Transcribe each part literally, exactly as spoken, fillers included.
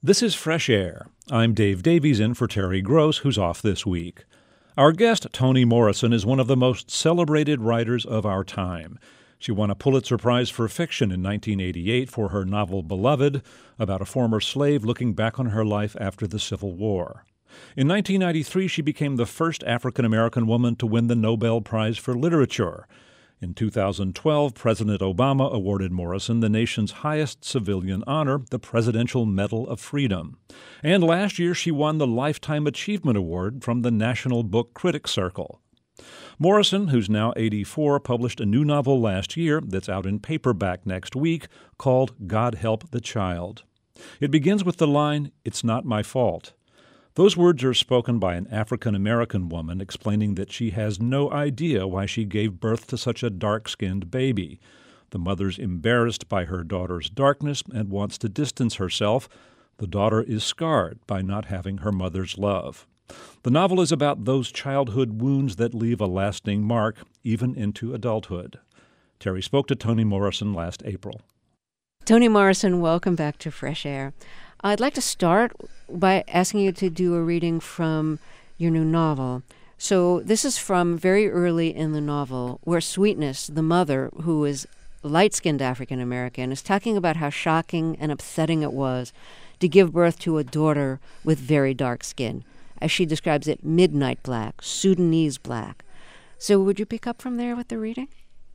This is Fresh Air. I'm Dave Davies in for Terry Gross, who's off this week. Our guest, Toni Morrison, is one of the most celebrated writers of our time. She won a Pulitzer Prize for Fiction in nineteen eighty-eight for her novel Beloved, about a former slave looking back on her life after the Civil War. In nineteen ninety-three, she became the first African-American woman to win the Nobel Prize for Literature. In two thousand twelve, President Obama awarded Morrison the nation's highest civilian honor, the Presidential Medal of Freedom. And last year, she won the Lifetime Achievement Award from the National Book Critics Circle. Morrison, who's now eighty-four, published a new novel last year that's out in paperback next week called God Help the Child. It begins with the line, "It's not my fault." Those words are spoken by an African-American woman explaining that she has no idea why she gave birth to such a dark-skinned baby. The mother's embarrassed by her daughter's darkness and wants to distance herself. The daughter is scarred by not having her mother's love. The novel is about those childhood wounds that leave a lasting mark, even into adulthood. Terry spoke to Toni Morrison last April. Toni Morrison, welcome back to Fresh Air. I'd like to start by asking you to do a reading from your new novel. So this is from very early in the novel, where Sweetness, the mother, who is light-skinned African-American, is talking about how shocking and upsetting it was to give birth to a daughter with very dark skin. As she describes it, midnight black, Sudanese black. So would you pick up from there with the reading?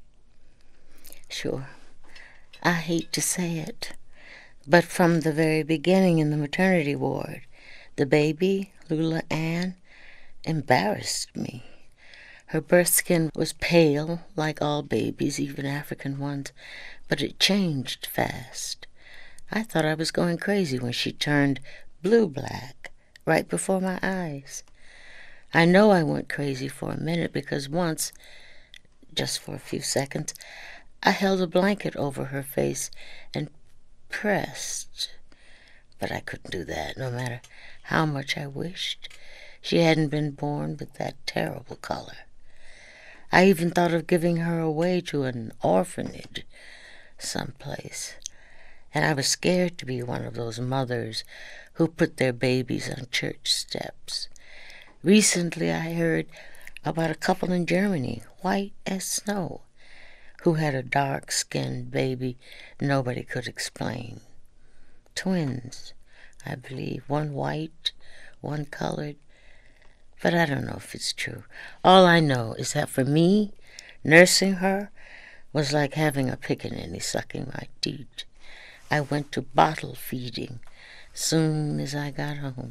Sure. I hate to say it, but from the very beginning in the maternity ward, the baby, Lula Ann, embarrassed me. Her birth skin was pale, like all babies, even African ones, but it changed fast. I thought I was going crazy when she turned blue-black right before my eyes. I know I went crazy for a minute because once, just for a few seconds, I held a blanket over her face and pressed, but I couldn't do that, no matter how much I wished she hadn't been born with that terrible color. I even thought of giving her away to an orphanage someplace, and I was scared to be one of those mothers who put their babies on church steps. Recently I heard about a couple in Germany, white as snow, who had a dark-skinned baby nobody could explain. Twins, I believe, one white, one colored, but I don't know if it's true. All I know is that for me, nursing her was like having a pickaninny sucking my teeth. I went to bottle feeding soon as I got home.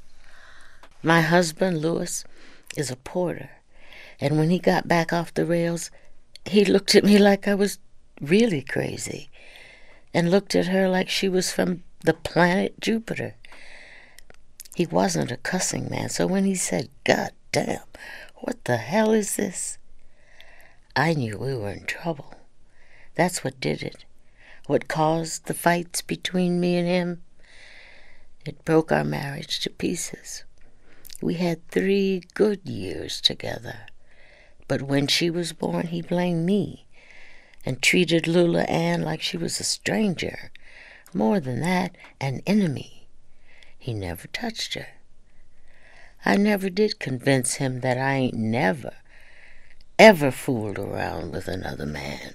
My husband, Louis, is a porter, and when he got back off the rails, he looked at me like I was really crazy and looked at her like she was from the planet Jupiter. He wasn't a cussing man, so when he said, "God damn, what the hell is this?" I knew we were in trouble. That's what did it. What caused the fights between me and him. It broke our marriage to pieces. We had three good years together. But when she was born, he blamed me and treated Lula Ann like she was a stranger. More than that, an enemy. He never touched her. I never did convince him that I ain't never, ever fooled around with another man.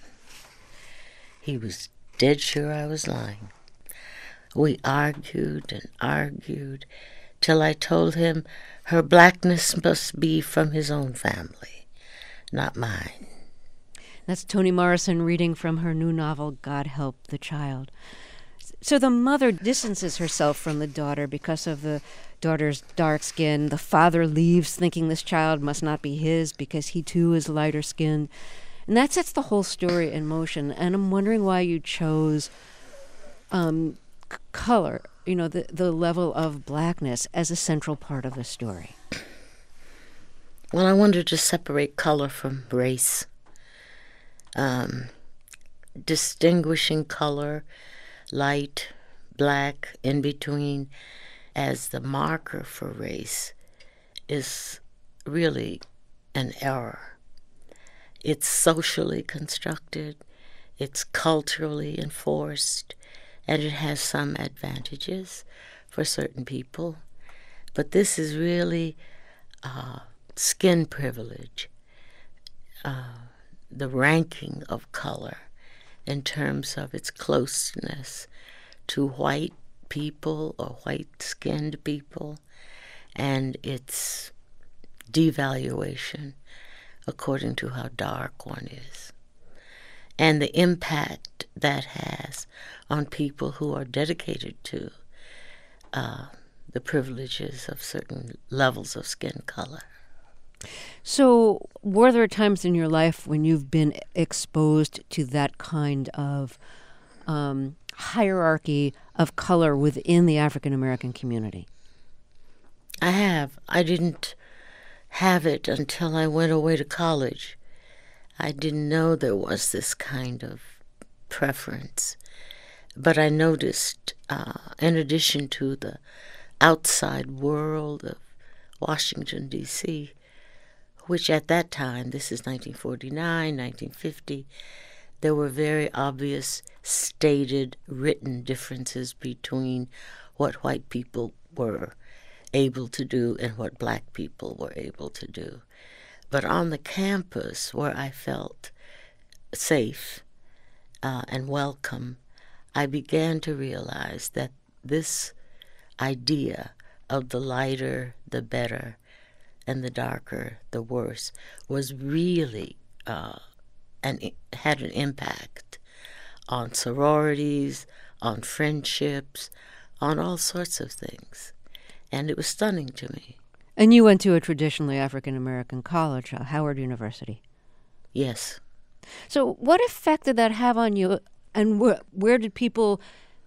He was dead sure I was lying. We argued and argued till I told him her blackness must be from his own family, not mine. That's Toni Morrison reading from her new novel, God Help the Child. So the mother distances herself from the daughter because of the daughter's dark skin. The father leaves thinking this child must not be his because he too is lighter skinned. And that sets the whole story in motion. And I'm wondering why you chose um, c- color, you know, the, the level of blackness as a central part of the story. Well, I wanted to separate color from race. Um, distinguishing color, light, black, in between, as the marker for race is really an error. It's socially constructed, it's culturally enforced, and it has some advantages for certain people. But this is really uh, skin privilege, uh, the ranking of color in terms of its closeness to white people or white-skinned people, and its devaluation according to how dark one is, and the impact that has on people who are dedicated to uh, the privileges of certain levels of skin color. So, were there times in your life when you've been exposed to that kind of um, hierarchy of color within the African American community? I have. I didn't have it until I went away to college. I didn't know there was this kind of preference. But I noticed, uh, in addition to the outside world of Washington, D C, which at that time, this is nineteen forty-nine, nineteen fifty, there were very obvious stated, written differences between what white people were able to do and what black people were able to do. But on the campus where I felt safe uh, and welcome, I began to realize that this idea of the lighter, the better, and the darker, the worse, was really, uh, and it had an impact on sororities, on friendships, on all sorts of things. And it was stunning to me. And you went to a traditionally African-American college, uh, Howard University. Yes. So what effect did that have on you, and wh- where did people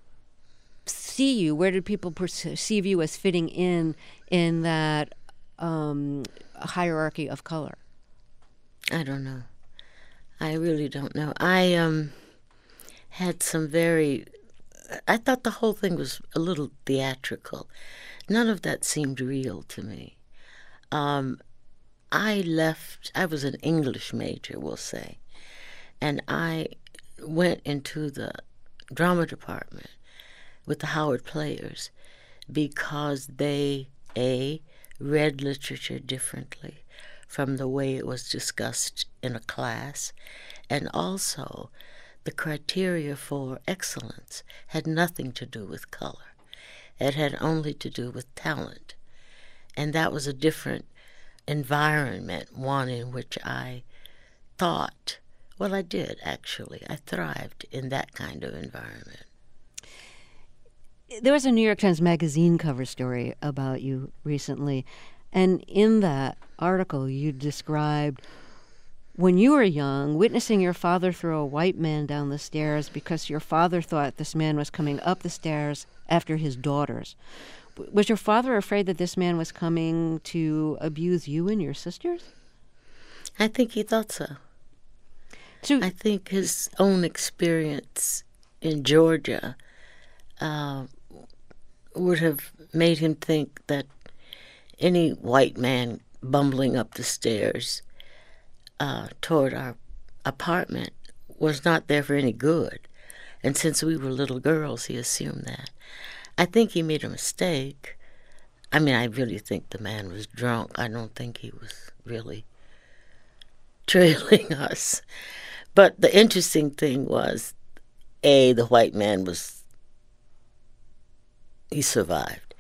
see you? Where did people perceive you as fitting in in that um, hierarchy of color? I don't know. I really don't know. I um, had some very... I thought the whole thing was a little theatrical. None of that seemed real to me. Um, I left, I was an English major, we'll say, and I went into the drama department with the Howard Players because they, A, read literature differently from the way it was discussed in a class, and also the criteria for excellence had nothing to do with color. It had only to do with talent. And that was a different environment, one in which I thought, well, I did, actually. I thrived in that kind of environment. There was a New York Times Magazine cover story about you recently, and in that article you described when you were young, witnessing your father throw a white man down the stairs because your father thought this man was coming up the stairs after his daughters. Was your father afraid that this man was coming to abuse you and your sisters? I think he thought so. so I think his own experience in Georgia uh, would have made him think that any white man bumbling up the stairs Uh, toward our apartment was not there for any good. And since we were little girls, he assumed that. I think he made a mistake. I mean, I really think the man was drunk. I don't think he was really trailing us. But the interesting thing was, A, the white man was, he survived.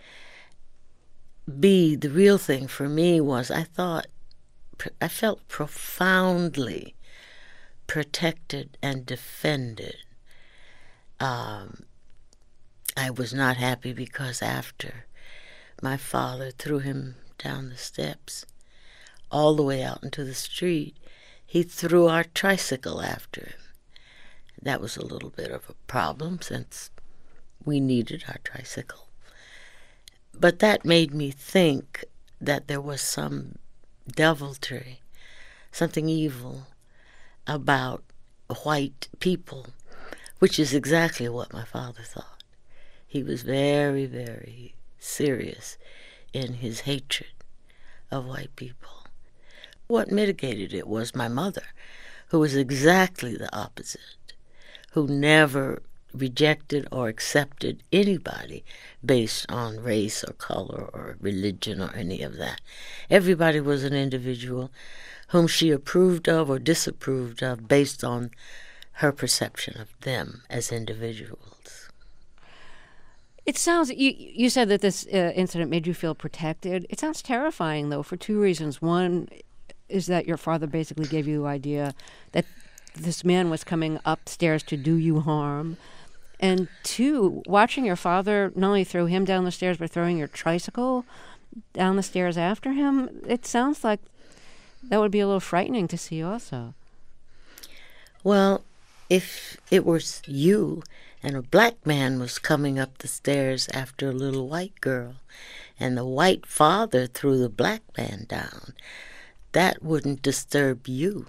B, the real thing for me was I thought, I felt profoundly protected and defended. Um, I was not happy because after my father threw him down the steps, all the way out into the street, he threw our tricycle after him. That was a little bit of a problem since we needed our tricycle. But that made me think that there was some deviltry, something evil about white people, which is exactly what my father thought. He was very, very serious in his hatred of white people. What mitigated it was my mother, who was exactly the opposite, who never rejected or accepted anybody based on race or color or religion or any of that. Everybody was an individual whom she approved of or disapproved of based on her perception of them as individuals. It sounds, you, you said that this uh, incident made you feel protected. It sounds terrifying, though, for two reasons. One is that your father basically gave you the idea that this man was coming upstairs to do you harm. And two, watching your father not only throw him down the stairs, but throwing your tricycle down the stairs after him, it sounds like that would be a little frightening to see also. Well, if it was you and a black man was coming up the stairs after a little white girl, and the white father threw the black man down, that wouldn't disturb you.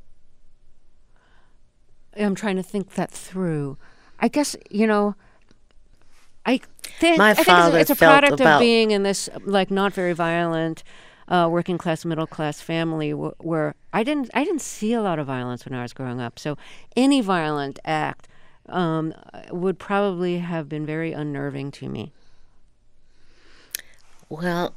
I'm trying to think that through. I guess, you know, I think, My I think father it's, a, it's a felt product about, of being in this, like, not very violent, uh, working class, middle class family w- where I didn't, I didn't see a lot of violence when I was growing up. So any violent act um, would probably have been very unnerving to me. Well,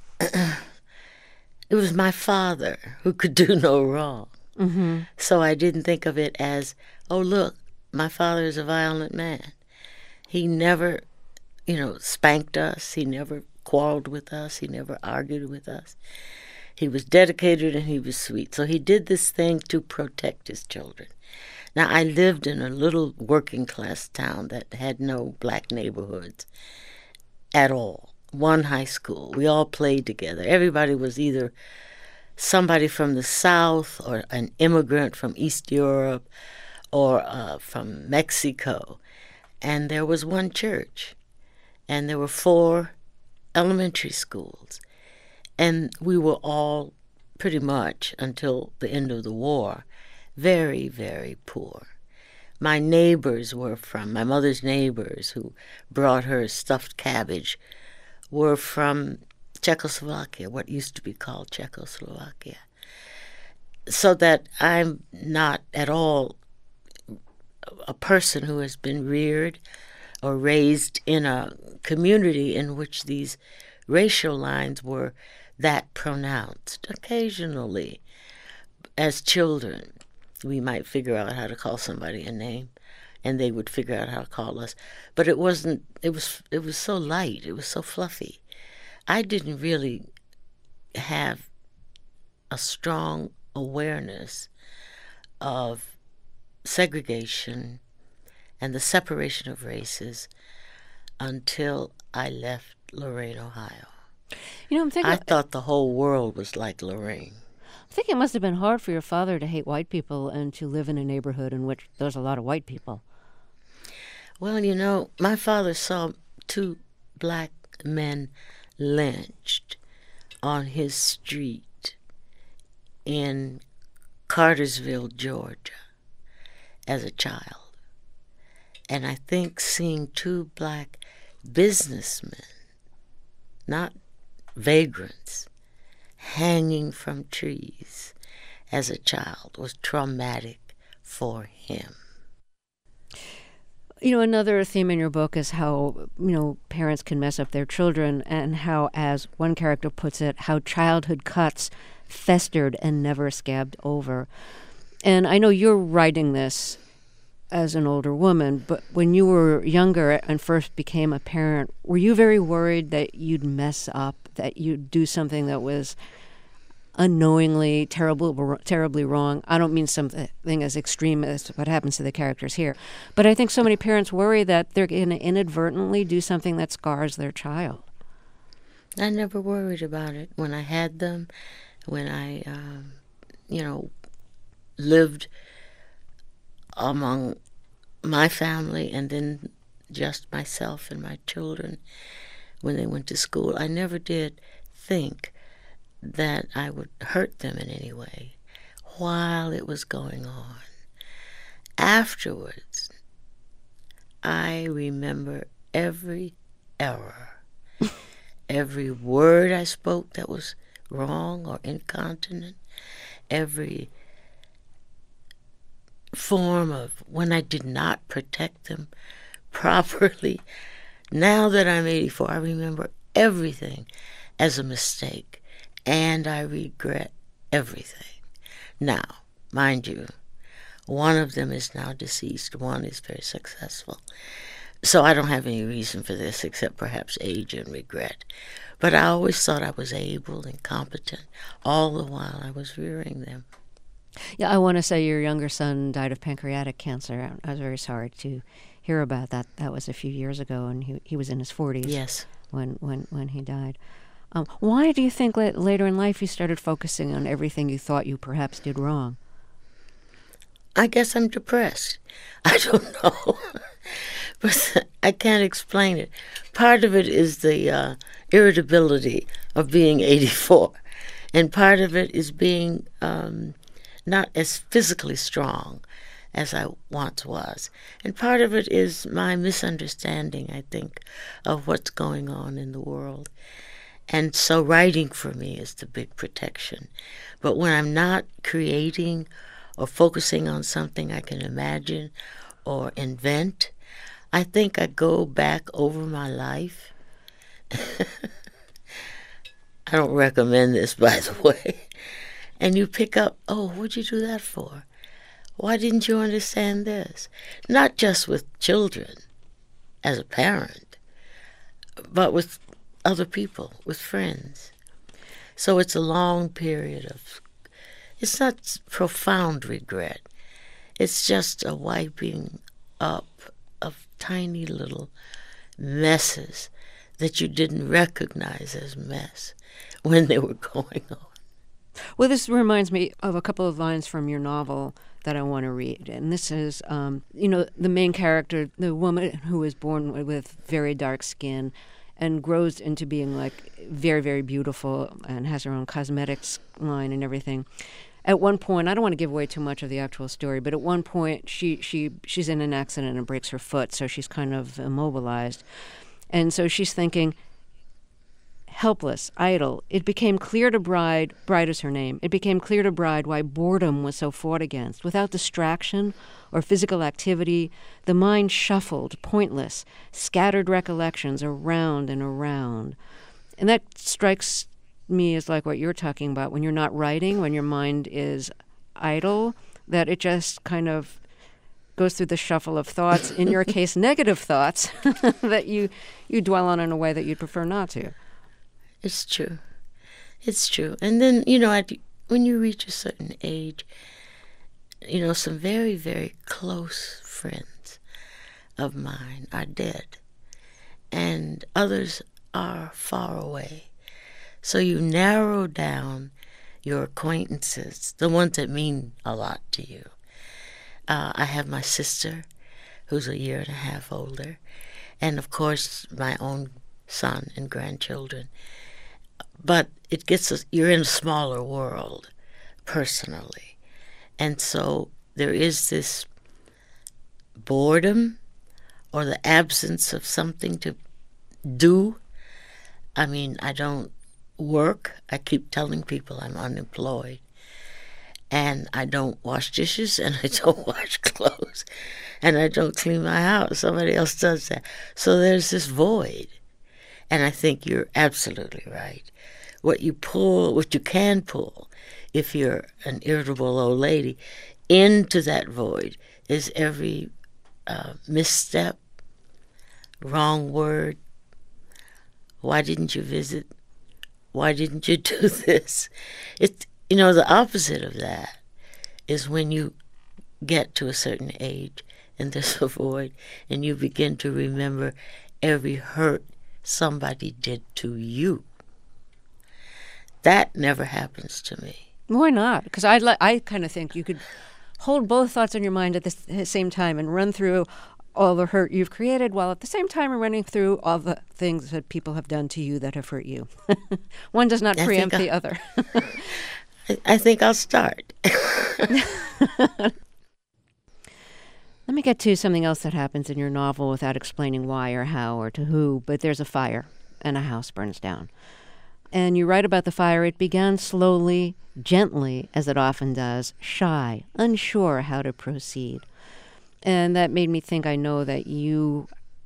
it was my father who could do no wrong. Mm-hmm. So I didn't think of it as, oh, look, my father is a violent man. He never, you know, spanked us. He never quarreled with us. He never argued with us. He was dedicated and he was sweet. So he did this thing to protect his children. Now, I lived in a little working class town that had no black neighborhoods at all. One high school. We all played together. Everybody was either somebody from the South or an immigrant from East Europe or uh, from Mexico. And there was one church. And there were four elementary schools. And we were all pretty much, until the end of the war, very, very poor. My neighbors were from, my mother's neighbors who brought her stuffed cabbage were from Czechoslovakia, what used to be called Czechoslovakia. So that I'm not at all a person who has been reared or raised in a community in which these racial lines were that pronounced. Occasionally, as children, we might figure out how to call somebody a name, and they would figure out how to call us. But it wasn't, it was, it was so light, it was so fluffy. I didn't really have a strong awareness of segregation and the separation of races until I left Lorain, Ohio. You know, I'm thinking, I thought the whole world was like Lorain. I think it must have been hard for your father to hate white people and to live in a neighborhood in which there's a lot of white people. Well, you know, my father saw two black men lynched on his street in Cartersville, Georgia, as a child. And I think seeing two black businessmen, not vagrants, hanging from trees as a child was traumatic for him. You know, another theme in your book is how, you know, parents can mess up their children, and how, as one character puts it, how childhood cuts festered and never scabbed over. And I know you're writing this as an older woman, but when you were younger and first became a parent, were you very worried that you'd mess up, that you'd do something that was unknowingly terrible, terribly wrong? I don't mean something as extreme as what happens to the characters here, but I think so many parents worry that they're going to inadvertently do something that scars their child. I never worried about it when I had them, when I, um, you know, lived among my family and then just myself and my children when they went to school. I never did think that I would hurt them in any way while it was going on. Afterwards, I remember every error, every word I spoke that was wrong or incontinent, every form of when I did not protect them properly. Now that I'm eighty-four, I remember everything as a mistake, and I regret everything. Now, mind you, one of them is now deceased. One is very successful. So I don't have any reason for this except perhaps age and regret. But I always thought I was able and competent all the while I was rearing them. Yeah, I want to say your younger son died of pancreatic cancer. I was very sorry to hear about that. That was a few years ago, and he he was in his forties. Yes. When when when he died. Um, why do you think la- later in life you started focusing on everything you thought you perhaps did wrong? I guess I'm depressed. I don't know. But I can't explain it. Part of it is the uh, irritability of being eighty-four. And part of it is being um, not as physically strong as I once was. And part of it is my misunderstanding, I think, of what's going on in the world. And so writing for me is the big protection. But when I'm not creating or focusing on something I can imagine or invent, I think I go back over my life. I don't recommend this, by the way. And you pick up, oh, what'd you do that for? Why didn't you understand this? Not just with children as a parent, but with other people, with friends. So it's a long period of, it's not profound regret. It's just a wiping up of tiny little messes that you didn't recognize as mess when they were going on. Well, this reminds me of a couple of lines from your novel that I want to read. And this is, um, you know, the main character, the woman who was born with very dark skin and grows into being like very, very beautiful and has her own cosmetics line and everything. At one point, I don't want to give away too much of the actual story, but at one point she, she she's in an accident and breaks her foot, so she's kind of immobilized. And so she's thinking, helpless, idle. It became clear to Bride, Bride is her name, it became clear to Bride why boredom was so fought against. Without distraction or physical activity, the mind shuffled, pointless, scattered recollections around and around. And that strikes me as like what you're talking about, when you're not writing, when your mind is idle, that it just kind of goes through the shuffle of thoughts, in your case, negative thoughts, that you, you dwell on in a way that you'd prefer not to. It's true. It's true. And then, you know, at, when you reach a certain age, you know, some very, very close friends of mine are dead, and others are far away. So you narrow down your acquaintances, the ones that mean a lot to you. Uh, I have my sister, who's a year and a half older, and of course my own son and grandchildren. But it gets us, you're in a smaller world, personally. And so there is this boredom or the absence of something to do. I mean, I don't work. I keep telling people I'm unemployed. And I don't wash dishes, and I don't wash clothes, and I don't clean my house. Somebody else does that. So there's this void. And I think you're absolutely right. What you pull, what you can pull, if you're an irritable old lady, into that void is every uh, misstep, wrong word. Why didn't you visit? Why didn't you do this? It, you know, the opposite of that is when you get to a certain age and there's a void and you begin to remember every hurt somebody did to you. That never happens to me. Why not? Because I li- I kind of think you could hold both thoughts in your mind at the s- same time and run through all the hurt you've created, while at the same time you're running through all the things that people have done to you that have hurt you. One does not I preempt I, the other. I, I think I'll start. Let me get to something else that happens in your novel without explaining why or how or to who, but there's a fire and a house burns down. And you write about the fire. It began slowly, gently, as it often does, shy, unsure how to proceed. And that made me think, I know that you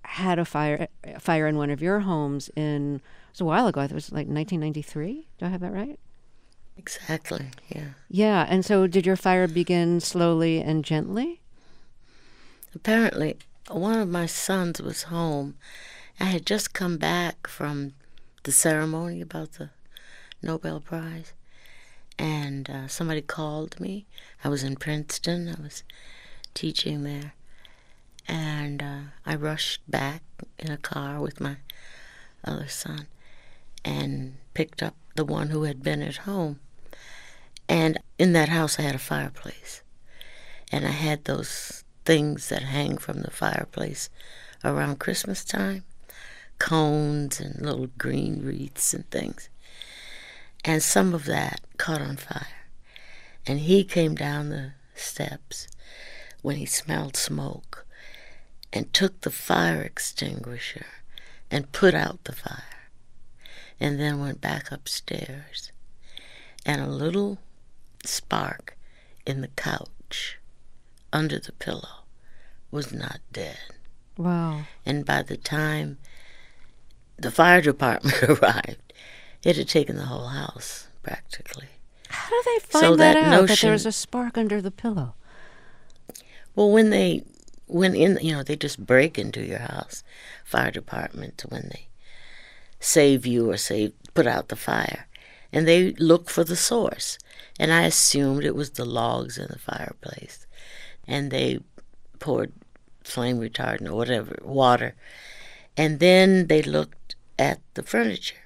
had a fire a fire in one of your homes in, it was a while ago, it was like nineteen ninety-three. Do I have that right? Exactly, yeah. Yeah, and so did your fire begin slowly and gently? Apparently, one of my sons was home. I had just come back from the ceremony about the Nobel Prize, and uh, somebody called me. I was in Princeton. I was teaching there. And uh, I rushed back in a car with my other son and picked up the one who had been at home. And in that house, I had a fireplace. And I had those things that hang from the fireplace around Christmas time, cones and little green wreaths and things. And some of that caught on fire. And he came down the steps when he smelled smoke and took the fire extinguisher and put out the fire, and then went back upstairs. And a little spark in the couch under the pillow was not dead. Wow. And by the time the fire department arrived, it had taken the whole house, practically. How do they find So that, that out, that notion- there was a spark under the pillow? Well, when they went in, you know, they just break into your house, fire department, when they save you or save, put out the fire. And they look for the source. And I assumed it was the logs in the fireplace. And they poured flame retardant or whatever, water. And then they looked at the furniture.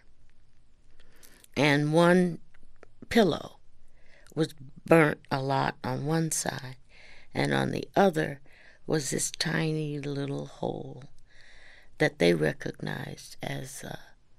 And one pillow was burnt a lot on one side. And on the other was this tiny little hole that they recognized as uh,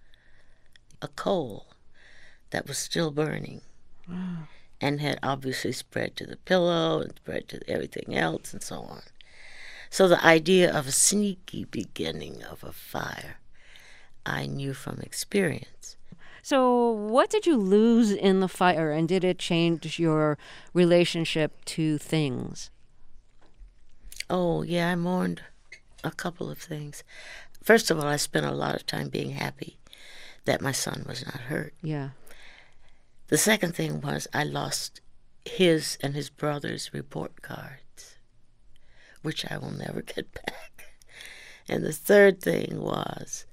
a coal that was still burning. Wow. And had obviously spread to the pillow and spread to everything else and so on. So the idea of a sneaky beginning of a fire, I knew from experience. So what did you lose in the fire, and did it change your relationship to things? Oh, yeah, I mourned a couple of things. First of all, I spent a lot of time being happy that my son was not hurt. Yeah. The second thing was I lost his and his brother's report cards, which I will never get back. And the third thing was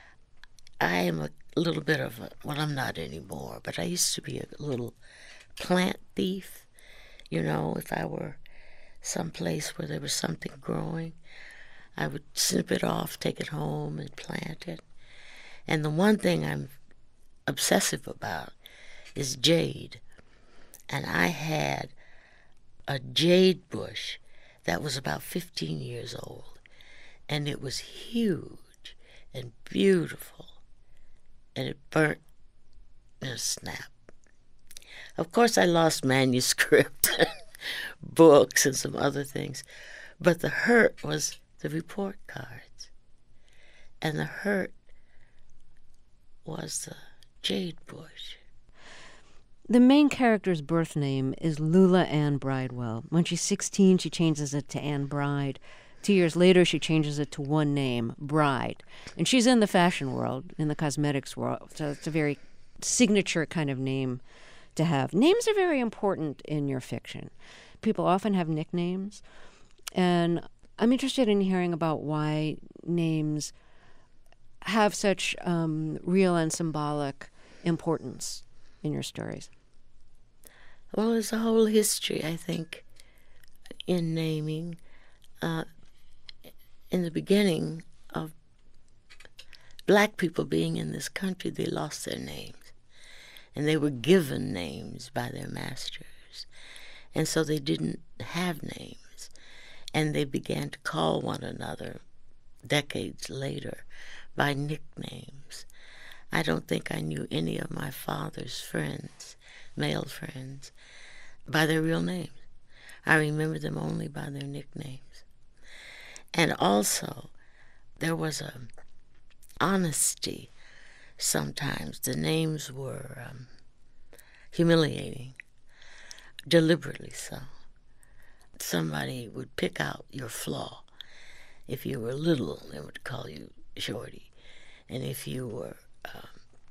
I am a little bit of a, well, I'm not anymore, but I used to be a little plant thief. You know, if I were someplace where there was something growing, I would snip it off, take it home, and plant it. And the one thing I'm obsessive about is jade. And I had a jade bush that was about fifteen years old, and it was huge and beautiful, and it burnt in a snap. Of course, I lost manuscript, books, and some other things, but the hurt was the report cards, and the hurt was the jade bush. The main character's birth name is Lula Ann Bridewell. When she's sixteen, she changes it to Ann Bride. Two years later, she changes it to one name, Bride. And she's in the fashion world, in the cosmetics world, so it's a very signature kind of name to have. Names are very important in your fiction. People often have nicknames, and I'm interested in hearing about why names have such um, real and symbolic importance in your stories. Well, there's a whole history, I think, in naming. Uh, in the beginning of black people being in this country, they lost their names. And they were given names by their masters. And so they didn't have names. And they began to call one another decades later by nicknames. I don't think I knew any of my father's friends, male friends, by their real names. I remember them only by their nicknames. And also, there was a honesty sometimes. The names were um, humiliating, deliberately so. Somebody would pick out your flaw If you were little, they would call you Shorty. And if you were um,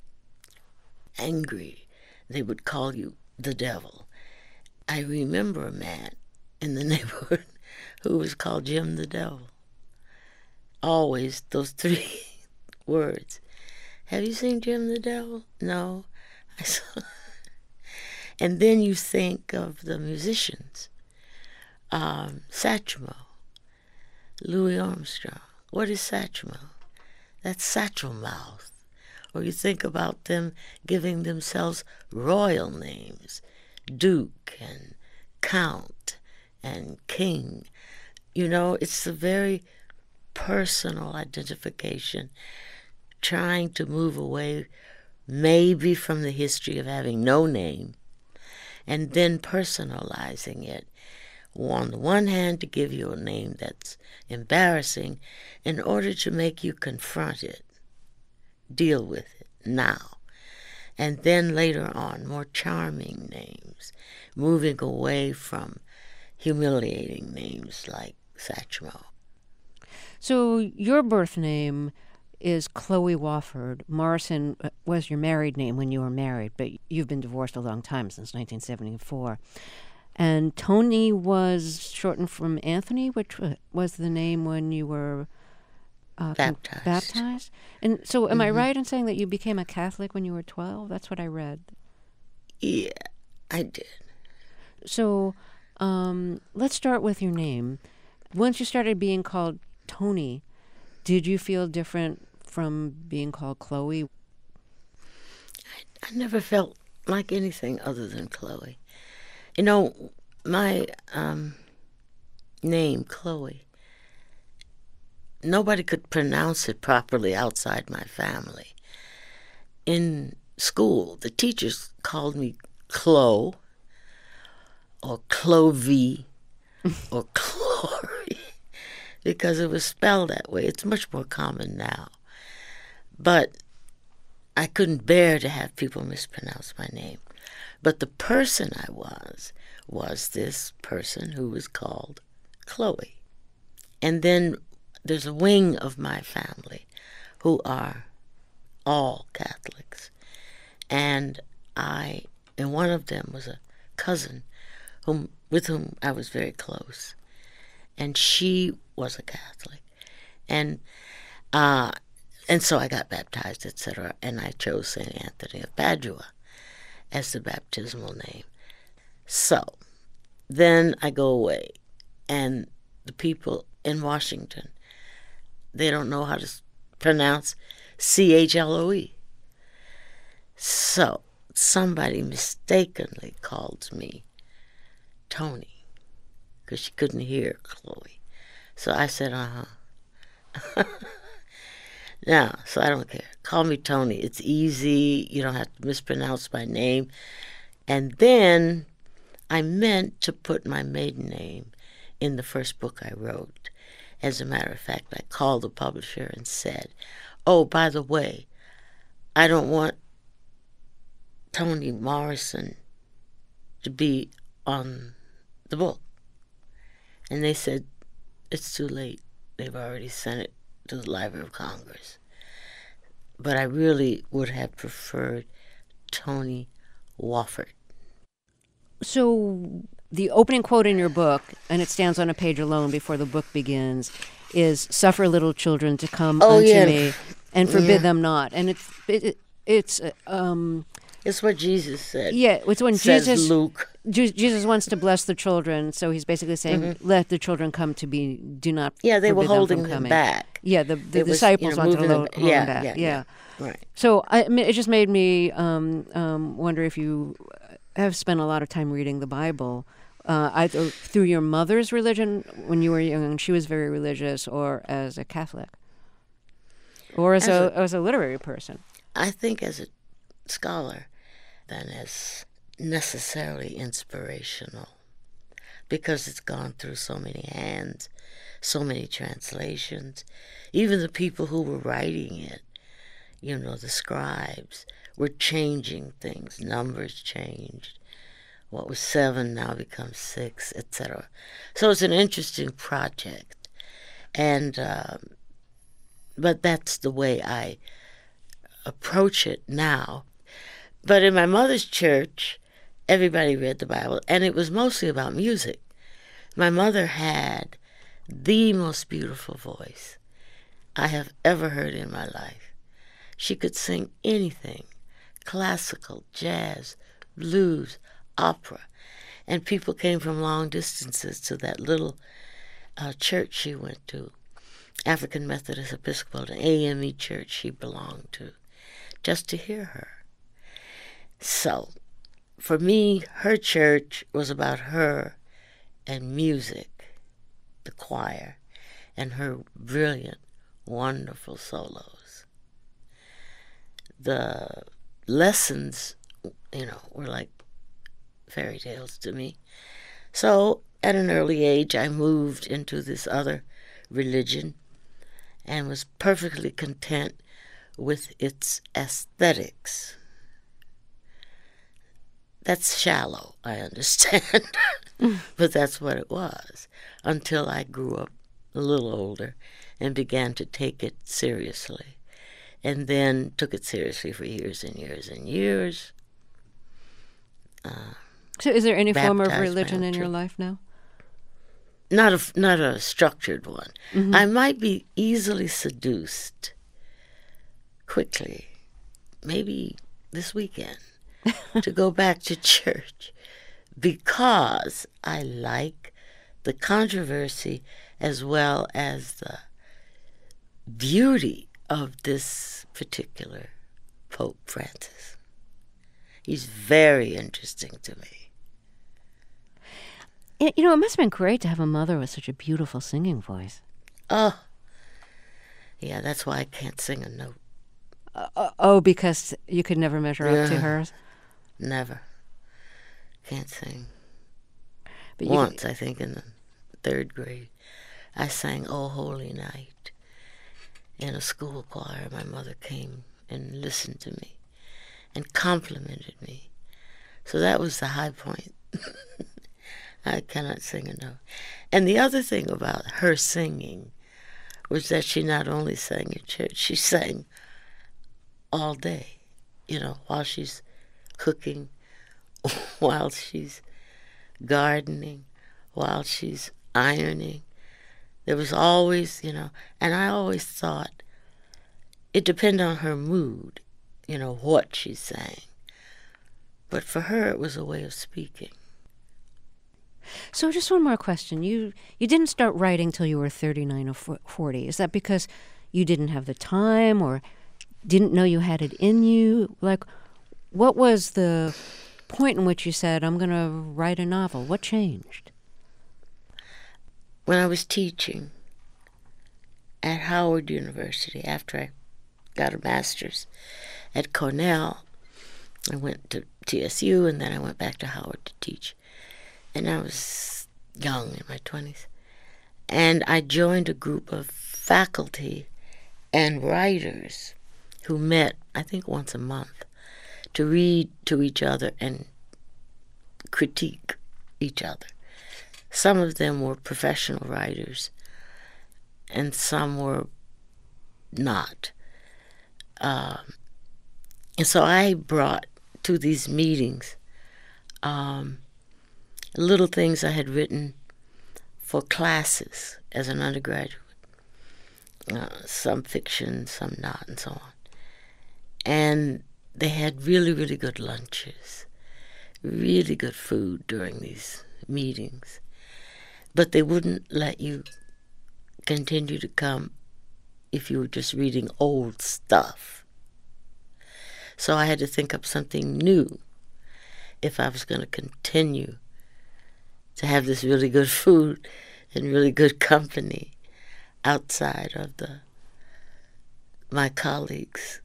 angry, they would call you the devil. I remember a man in the neighborhood who was called Jim the Devil. Always those three words. Have you seen Jim the Devil? No. I saw. And then you think of the musicians. Um, Satchmo, Louis Armstrong. What is Satchmo? That's Satchel Mouth. Or you think about them giving themselves royal names, Duke and Count and King. You know, it's a very personal identification, trying to move away maybe from the history of having no name, and then personalizing it. On the one hand, to give you a name that's embarrassing in order to make you confront it, deal with it now. And then later on, more charming names, moving away from humiliating names like Satchmo. So your birth name is Chloe Wofford. Morrison was your married name when you were married, but you've been divorced a long time, since nineteen seventy-four. And Tony was shortened from Anthony, which was the name when you were uh, baptized. baptized. And so am mm-hmm. I right in saying that you became a Catholic when you were twelve? That's what I read. Yeah, I did. So um, let's start with your name. Once you started being called Tony, did you feel different from being called Chloe? I, I never felt like anything other than Chloe. You know, my um, name, Chloe, nobody could pronounce it properly outside my family. In school, the teachers called me Chloe, or Clovey, or Chloe, because it was spelled that way. It's much more common now. But I couldn't bear to have people mispronounce my name. But the person I was, was this person who was called Chloe. And then there's a wing of my family who are all Catholics. And I, and one of them was a cousin whom, with whom I was very close. And she was a Catholic. And uh, and so I got baptized, et cetera. And I chose Saint Anthony of Padua as the baptismal name. So then I go away, and the people in Washington, they don't know how to pronounce C H L O E. So somebody mistakenly called me Tony, because she couldn't hear Chloe. So I said, uh-huh. Now, so I don't care. Call me Tony. It's easy. You don't have to mispronounce my name. And then I meant to put my maiden name in the first book I wrote. As a matter of fact, I called the publisher and said, oh, by the way, I don't want Toni Morrison to be on the book. And they said, it's too late. They've already sent it to the Library of Congress. But I really would have preferred Toni Wofford. So the opening quote in your book, and it stands on a page alone before the book begins, is "Suffer little children to come oh, unto yeah. me, and forbid yeah. them not." And it's it, it's uh, um, it's what Jesus said. Yeah, it's when Says Jesus Luke. Jesus wants to bless the children, so he's basically saying, mm-hmm. "Let the children come to me. Do not." Yeah, they were holding them, them back. Yeah, the the disciples was, you know, wanted to hold them, yeah, them back. Yeah, yeah, yeah, right. So I, I mean, it just made me um, um, wonder if you have spent a lot of time reading the Bible, uh, either through your mother's religion when you were young, and she was very religious, or as a Catholic, or as, as a, a as a literary person. I think as a scholar than as necessarily inspirational, because it's gone through so many hands, so many translations. Even the people who were writing it, you know, the scribes, were changing things. Numbers changed. What was seven now becomes six, et cetera. So it's an interesting project. And, uh, but that's the way I approach it now. But in my mother's church, everybody read the Bible, and it was mostly about music. My mother had the most beautiful voice I have ever heard in my life. She could sing anything, classical, jazz, blues, opera. And people came from long distances to that little uh, church she went to, African Methodist Episcopal, an A M E church she belonged to, just to hear her. So, for me, her church was about her and music, the choir, and her brilliant, wonderful solos. The lessons, you know, were like fairy tales to me. So, at an early age, I moved into this other religion and was perfectly content with its aesthetics. That's shallow, I understand, but that's what it was, until I grew up a little older and began to take it seriously, and then took it seriously for years and years and years. Uh, so is there any form of baptized my religion own in your children. life now? Not a, not a structured one. Mm-hmm. I might be easily seduced quickly, maybe this weekend, to go back to church, because I like the controversy as well as the beauty of this particular Pope Francis. He's very interesting to me. You know, it must have been great to have a mother with such a beautiful singing voice. Oh, yeah, that's why I can't sing a note. Uh, oh, because you could never measure up to Yeah. hers? Never. Can't sing. But you Once, I think, in the third grade, I sang "Oh Holy Night" in a school choir. My mother came and listened to me and complimented me. So that was the high point. I cannot sing a note. And the other thing about her singing was that she not only sang in church, she sang all day, you know, while she's cooking, while she's gardening, while she's ironing. There was always, you know, and I always thought it depended on her mood, you know, what she sang. But for her, it was a way of speaking. So just one more question. You you didn't start writing till you were thirty-nine or forty. Is that because you didn't have the time or didn't know you had it in you? Like, what was the point in which you said, I'm going to write a novel? What changed? When I was teaching at Howard University, after I got a master's at Cornell, I went to T S U, and then I went back to Howard to teach. And I was young, in my twenties. And I joined a group of faculty and writers who met, I think, once a month to read to each other and critique each other. Some of them were professional writers, and some were not. Um, and so I brought to these meetings um, little things I had written for classes as an undergraduate. Uh, some fiction, some not, and so on. And they had really, really good lunches, really good food during these meetings. But they wouldn't let you continue to come if you were just reading old stuff. So I had to think up something new if I was going to continue to have this really good food and really good company outside of the my colleagues.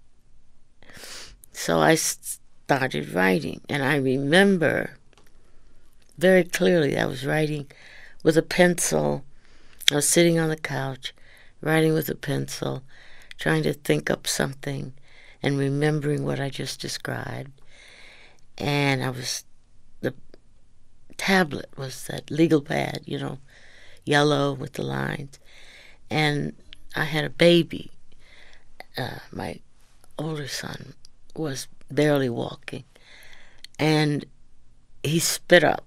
So I started writing, and I remember very clearly I was writing with a pencil. I was sitting on the couch, writing with a pencil, trying to think up something and remembering what I just described. And I was, the tablet was that legal pad, you know, yellow with the lines. and I had a baby. Uh, my older son was barely walking, and he spit up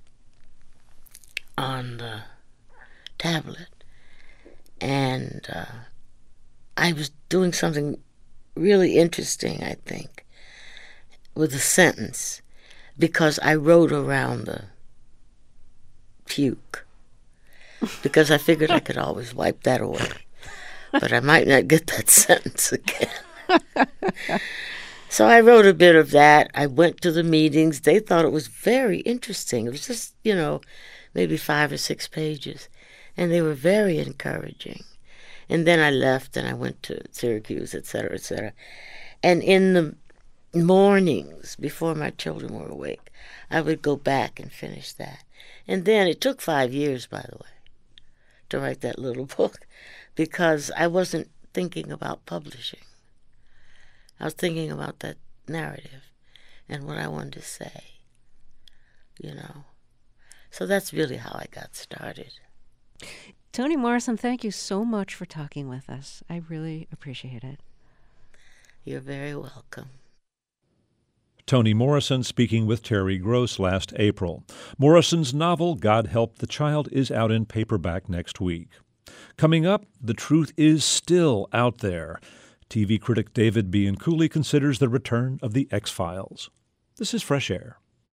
on the tablet, and uh, I was doing something really interesting, I think, with a sentence, because I wrote around the puke, because I figured I could always wipe that away, but I might not get that sentence again. So I wrote a bit of that. I went to the meetings. They thought it was very interesting. It was just, you know, maybe five or six pages, and they were very encouraging. And then I left, and I went to Syracuse, et cetera, et cetera. And in the mornings, before my children were awake, I would go back and finish that. And then it took five years, by the way, to write that little book, because I wasn't thinking about publishing. I was thinking about that narrative and what I wanted to say, you know. So that's really how I got started. Toni Morrison, thank you so much for talking with us. I really appreciate it. You're very welcome. Toni Morrison speaking with Terry Gross last April. Morrison's novel, God Help the Child, is out in paperback next week. Coming up, the truth is still out there. T V critic David Bianculli considers the return of the X-Files. This is Fresh Air.